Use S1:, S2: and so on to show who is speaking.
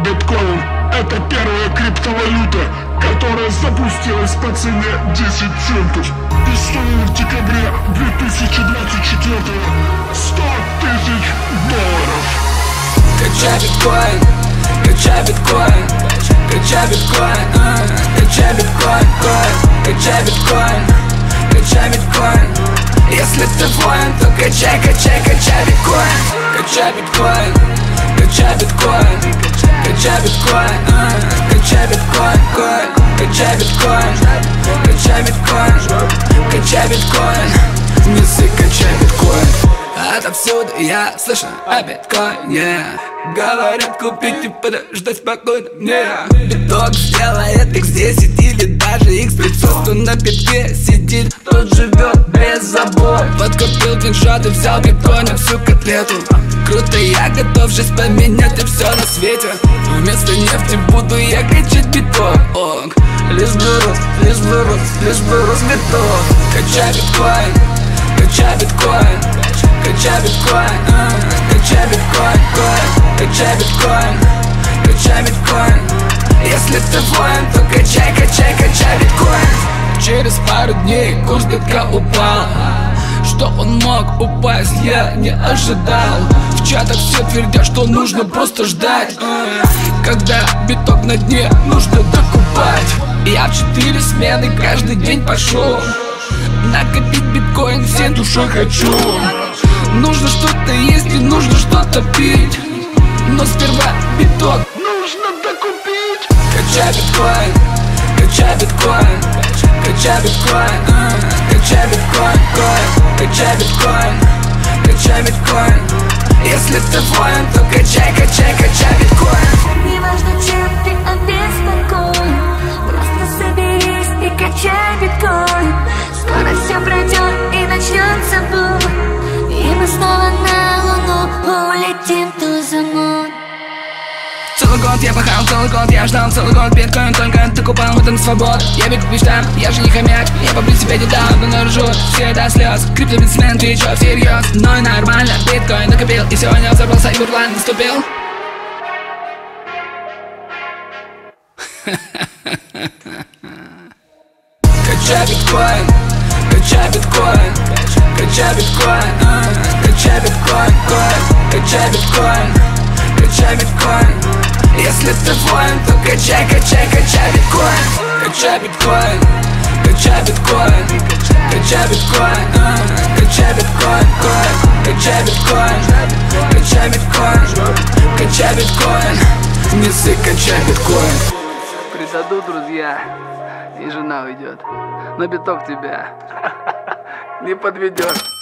S1: биткоин — это первая криптовалюта, которая запустилась по цене 10 центов. И стоила в декабре 2024 $100 000.
S2: Качай биткоин, качай биткоин, качай биткоин, качай биткоин, качай биткоин, качай биткоин. Если ты воин, то качай, качай, качай биткоин. Качай биткоин, качай биткоин, качай биткоин, качай биткоин, качай биткоин, качай биткоин, качай биткоин. Не ссы, качай биткоин. Отовсюду я слышу о биткоине. Говорят купить и подождать спокойно мне. Биток сделает x10 или даже x500. Кто на битке сидит, тот живет без забот. Подкупил пиншот и взял биткоина всю котлету. Круто, я готов сейчас поменять и все на свете. Вместо нефти буду я качать биток. Лишь бы рост, лишь бы рост, лишь бы рост биток. Качай биткоин, качай биткоин, качай биткоин, качай биткоин, качай биткоин, качай биткоин. Если ты воин, то качай, качай, качай биткоин. Через пару дней курс битка упал. Что он мог упасть, я не ожидал. В чатах все твердят, что нужно просто ждать. Когда биток на дне, нужно докупать. Я в 4 смены каждый день пошел. Накопить биткоин всей душой хочу. Нужно что-то есть и нужно что-то пить. Но сперва биток нужно докупить. Качай биткоин, качай биткоин, качай биткоин, качай биткоин, качай биткоин, качай биткоин. Если ты воин, то качай, качай, качай биткоин.
S3: Не важно, чем ты обеспокоен, просто соберись и качай биткоин. Скоро все пройдет и начнется бум, и мы снова на луну улетим to the moon.
S2: Целый год я пахал, целый год я ждал, целый год биткоин только докупал, в этом свобода. Я бегу к мечтам, я же не хомяк, я побрил себя недавно, но ржу все до слез. Криптобитсмен, ты чё всерьез? Ну и нормально, биткоин накопил, и сегодня взорвался, и бурлан наступил. Качай биткоин, качай биткоин, качай биткоин, качай биткоин, качай биткоин, качай биткоин. Если ты воин, то качай, качай, качай биткоин. Качай биткоин, качай биткоин, качай биткоин, качай биткоин, качай биткоин, качай биткоин, качай биткоин. Не ссы, качай биткоин.
S4: Предадут друзья, и жена уйдет, но биток тебя не подведет.